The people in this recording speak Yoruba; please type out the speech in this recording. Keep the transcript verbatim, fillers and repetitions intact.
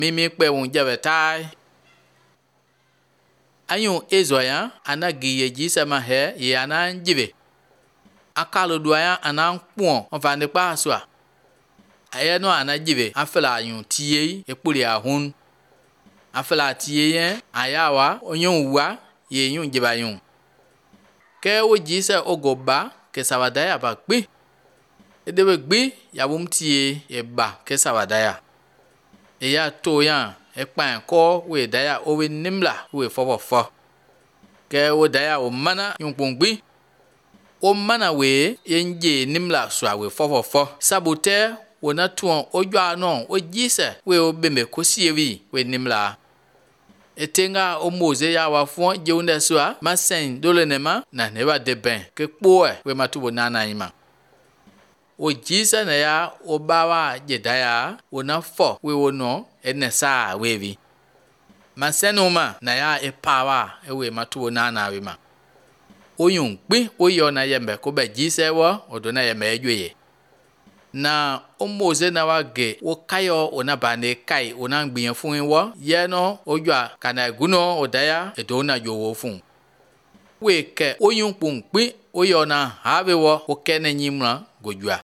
mimi kpe won jabe tai ayun ezoya anagi ye jisa ma he ye anan jibe akalo duaya anan kpon ofande pa soa ayeno anajibe afela ayun tie ekpuri ahun afela tie yen ayawa onyon wa ye yun jiba yun ke wo jisa ogoba ke sawadaya ba gbe edebe gbe ya bum tie e ba ke sawadaya e ya to yan e pan ko we daya o we nimla we fofo fo ke wo daya o mana yun pongbi o mana we yenje nimla so we fofo fo sabote wona tuon ojwa no o jisa we o bembe kosiewi we nimla etenga o moze ya wa fon jeunde soa masen dole nema na neba de ben ke poe we matubo nana ima o jisa na ya o bawa jedaya wona fo we wono enesa wevi masenuma na ya e pawa e we matubo nana we ma oyun gbe oyo na yembe ko be jisa wo odona yembe ejweye na o moze na wage wo kayo ona bane kai ona gbiyan fun wo ye no ojwa kana guno odaya edona yowo fun we ke oyun pun pe oyo na have wo o kene nyimra gojwa